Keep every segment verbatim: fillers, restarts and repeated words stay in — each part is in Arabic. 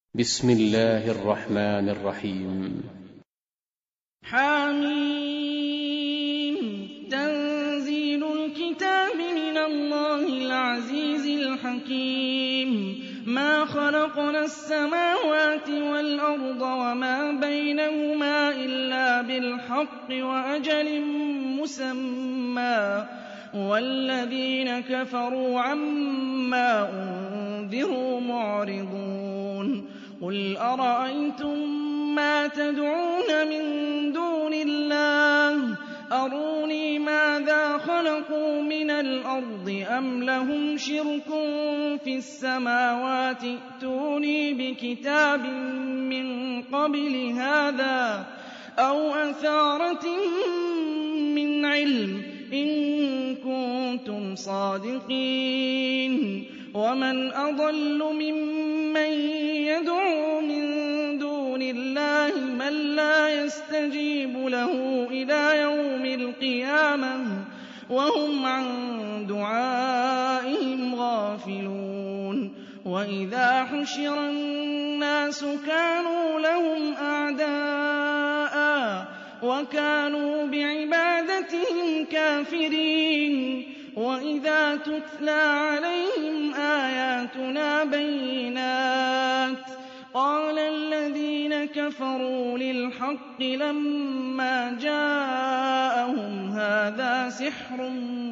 بسم الله الرحمن الرحيم. حميم. تنزيل الكتاب من الله العزيز الحكيم. ما خلقنا السماوات والأرض وما بينهما إلا بالحق وأجل مسمى، والذين كفروا عما أنذروا معرضون. قل أرأيتم ما تدعون من دون الله أروني ماذا خلقوا من الأرض أم لهم شرك في السماوات ائتوني بكتاب من قبل هذا أو أثارة من علم إن كنتم صادقين. ومن أضل ممن يدعو من دون الله من لا يستجيب له إلى يوم القيامة وهم عن دعائهم غافلون. وإذا حشر الناس كانوا لهم أعداء وكانوا بعبادتهم كافرين. وإذا تتلى عليهم آياتنا بينات قال الذين كفروا للحق لما جاءهم هذا سحر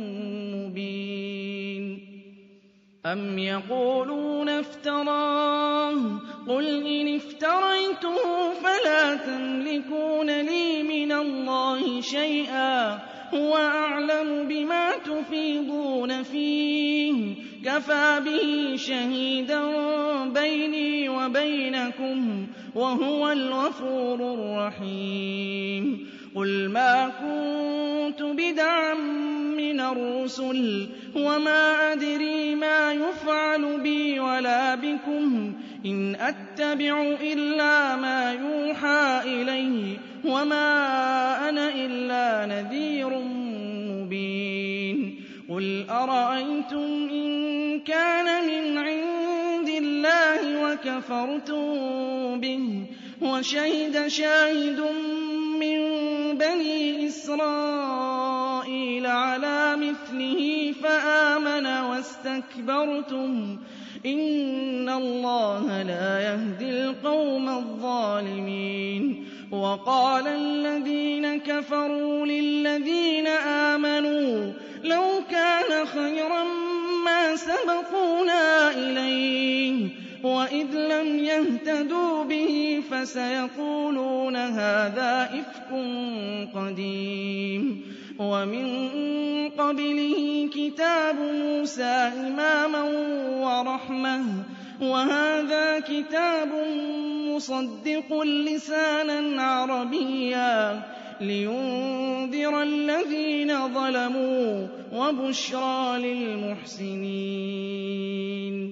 مبين. أم يقولون افتراه قل إن افتريته فلا تملكون لي من الله شيئا هو أعلم بما تفيضون فيه كفى به شهيدا بيني وبينكم وهو الغفور الرحيم. قل ما كنت بدعا من الرسل وما أدري ما يفعل بي ولا بكم إن أتبع إلا ما يوحى إلي وما أنا إلا نذير مبين. قل أرأيتم إن كان من عند الله وكفرتم به وشهد شاهد من بني إسرائيل على مثله فآمن واستكبرتم إن الله لا يهدي القوم الظالمين. وقال الذين كفروا للذين آمنوا لو كان خيرا ما سبقونا إليه وإذ لم يهتدوا به فسيقولون هذا إفك قديم. ومن قبله كتاب موسى إماما ورحمة وهذا كتاب مصدق لسانا عربيا لينذر الذين ظلموا وبشرى للمحسنين.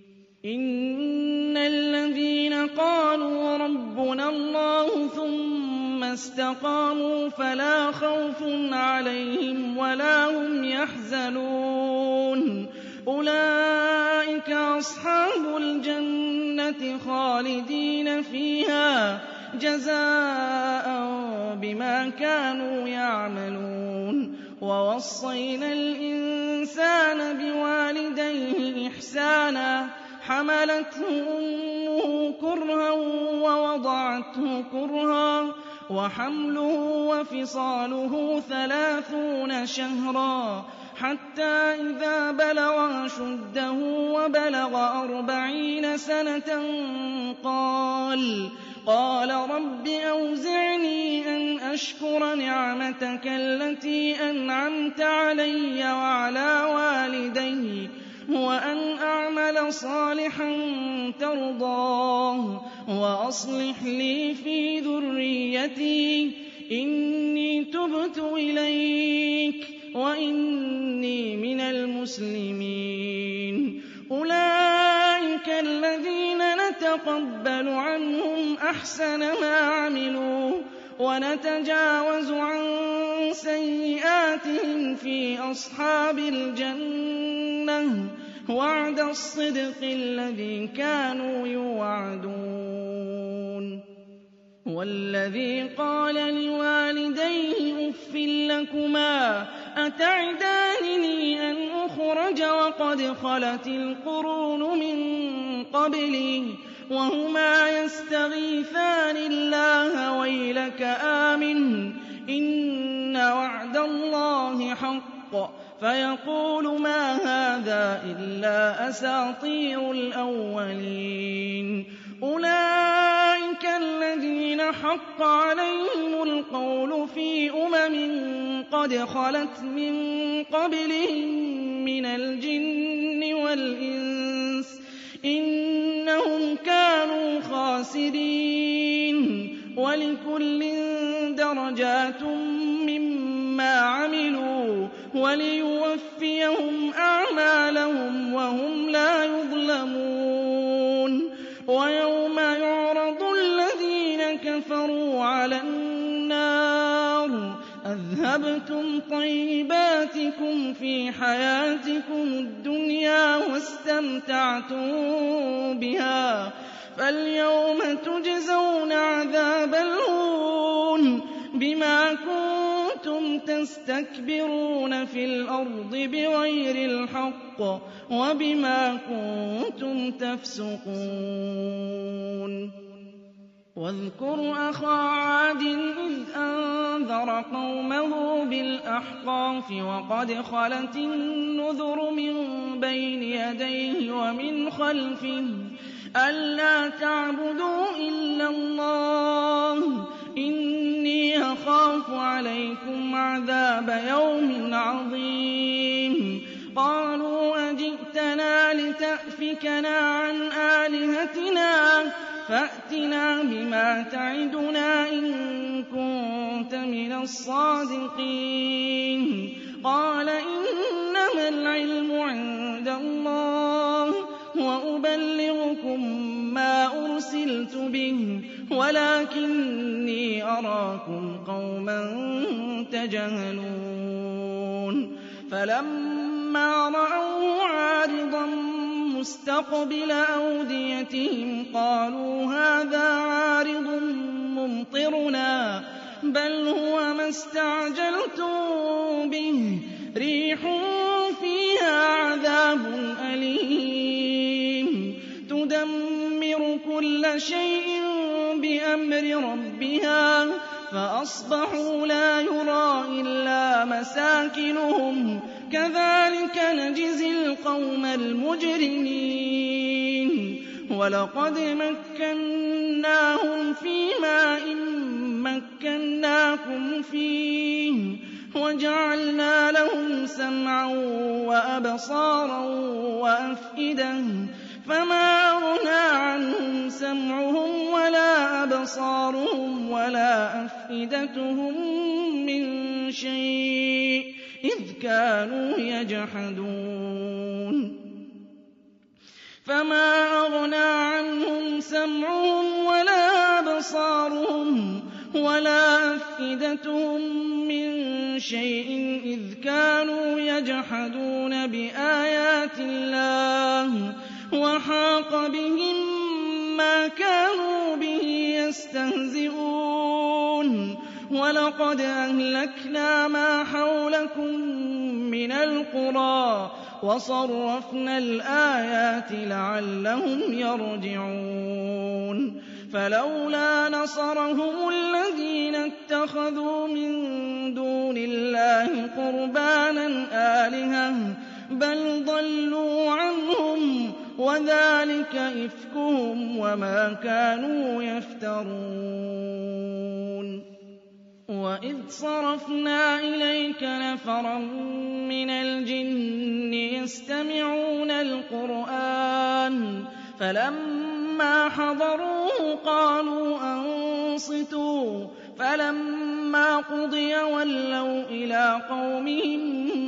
إن الذين قالوا ربنا الله ثم استقاموا فلا خوف عليهم ولا هم يحزنون أولئك أصحاب الجنة خالدين فيها جزاء بما كانوا يعملون. ووصينا الإنسان بوالديه إحسانا حملته أمه كرها ووضعته كرها وحمله وفصاله ثلاثون شهرا حتى إذا بلغ أشده وبلغ أربعين سنة قال قال رب أوزعني أن أشكر نعمتك التي أنعمت علي وعلى والدي وأن أعمل صالحا ترضاه وأصلح لي في ذريتي إني تبت إليك وإني من المسلمين. أولئك الذين نتقبل عنهم أحسن ما عملوا ونتجاوز عن سيئاتهم في أصحاب الجنة وعد الصدق الذي كانوا يوعدون والذي قال لوالديه أف لكما أتعدانني أن أخرج وقد خلت القرون من قبلي وهما يستغيثان الله ويلك آمن إن وعد الله حق فيقول ما هذا إلا أساطير الأولين أولئك الذين حق عليهم القول في أمم قد خلت من قبلهم من الجن والإنس إنهم كانوا خاسرين ولكل درجات مما عملوا وليوفيهم أعمالهم وهم لا يظلمون ويوم يعرض الذين كفروا على النار أذهبتم طيباتكم في حياتكم الدنيا واستمتعتم بها فاليوم تجزون عذاب الهون بما كنتم تستكبرون في الأرض بغير الحق وبما كنتم تفسقون واذكر أخا عاد إذ أنذر قومه بالأحقاف وقد خلت النذر من بين يديه ومن خلفه ألا تعبدوا إلا الله إني أخاف عليكم عذاب يوم عظيم قالوا أجئتنا لتأفكنا عن آلهتنا فأتنا بما تعدنا إن كنت من الصادقين قال إنما العلم عند الله وأبلغكم ما أرسلت به ولكني أراكم قوما تجهلون فلما رأوه عارضا مستقبل أوديتهم قالوا هذا عارض ممطرنا بل هو ما استعجلتم به ريح فيها عذاب أليم تدمر كل شيء بأمر ربها فأصبحوا لا يرى إلا مساكنهم كذلك نجزي القوم المجرمين ولقد مكناهم في ماء مكناكم فيه وجعلنا لهم سمعا وأبصارا وأفئدة فما أغنى عنهم سمعهم ولا أبصارهم ولا أفئدتهم من شيء إذ كانوا يجحدون فما أغنى عنهم سمعهم ولا أبصارهم ولا أفئدتهم من شيء إذ كانوا يجحدون بآيات الله وحاق بهم ما كانوا به يستهزئون ولقد أهلكنا ما حولكم من القرى وصرفنا الآيات لعلهم يرجعون فلولا نصرهم الذين اتخذوا من دون الله قربانا آلهة بل ضلوا عنهم وذلك إفكهم وما كانوا يفترون وإذ صرفنا إليك نفرا من الجن يستمعون القرآن فلما حضروه قالوا أنصتوا فلما قضي ولوا إلى قومهم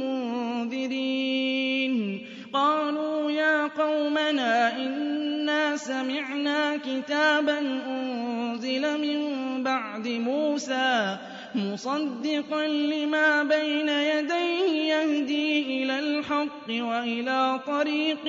منذرين قالوا يا قومنا إنا سمعنا كتابا أنزل من بعد موسى مُصَدِّقًا لِّمَا بَيْنَ يَدَيْهِ يَهْدِي إِلَى الْحَقِّ وَإِلَىٰ طَرِيقٍ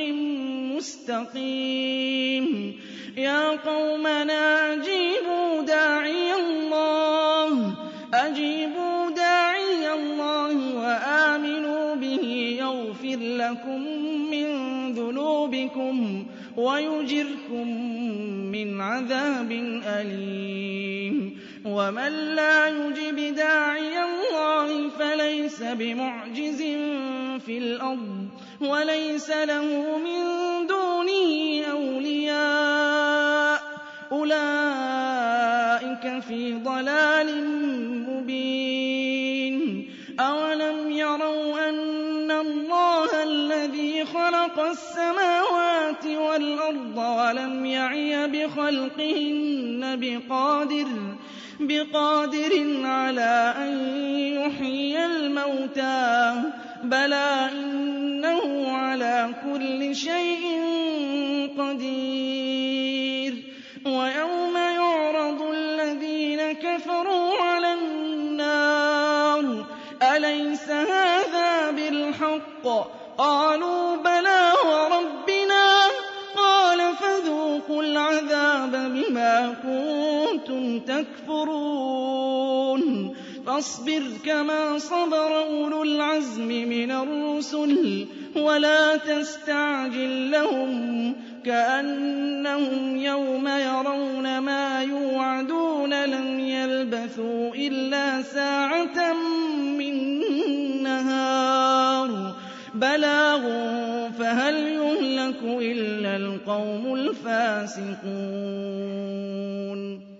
مُّسْتَقِيمٍ يَا قَوْمَنَا أَجِيبُوا دَاعِيَ اللَّهِ أَجِيبُوا دَاعِيَ اللَّهِ وَآمِنُوا بِهِ يَغْفِرْ لَكُم مِّن ذُنُوبِكُمْ وَيُجِرْكُم مِّنْ عَذَابٍ أَلِيمٍ وَمَن لَّا يُجِبْ دَاعِيَ اللَّهِ فَلَيْسَ بِمُعْجِزٍ فِي الْأَرْضِ وَلَيْسَ لَهُ مِن دُونِهِ أَوْلِيَاءُ ۚ أُولَٰئِكَ فِي ضَلَالٍ مُّبِينٍ أَوَلَمْ يَرَوْا أَنَّ اللَّهَ الَّذِي خَلَقَ السَّمَاوَاتِ وَالْأَرْضَ وَلَمْ يَعْيَ بِخَلْقِهِنَّ بِقَادِرٍ بِقَادِرٍ عَلَىٰ أَن يُحْيِيَ الْمَوْتَىٰ ۚ بَلَىٰ إِنَّهُ عَلَىٰ كُلِّ شَيْءٍ قَدِيرٌ وَيَوْمَ يُعْرَضُ الَّذِينَ كَفَرُوا عَلَى النَّارِ أَلَيْسَ هَٰذَا بِالْحَقِّ ۖ قَالُوا بَلَىٰ وَرَبِّنَا ۚ قَالَ فَذُوقُوا الْعَذَابَ بِمَا كُنتُمْ تَكْفُرُونَ فَاصْبِرْ كَمَا صَبَرَ أُولُو الْعَزْمِ مِنَ الرُّسُلِ وَلَا تَسْتَعْجِل لَّهُمْ ۚ كَأَنَّهُمْ يَوْمَ يَرَوْنَ مَا يُوعَدُونَ لَمْ يَلْبَثُوا إِلَّا سَاعَةً مِّن نَّهَارٍ بَلَاغٌ فَهَلْ يُهْلَكُ إِلَّا الْقَوْمُ الْفَاسِقُونَ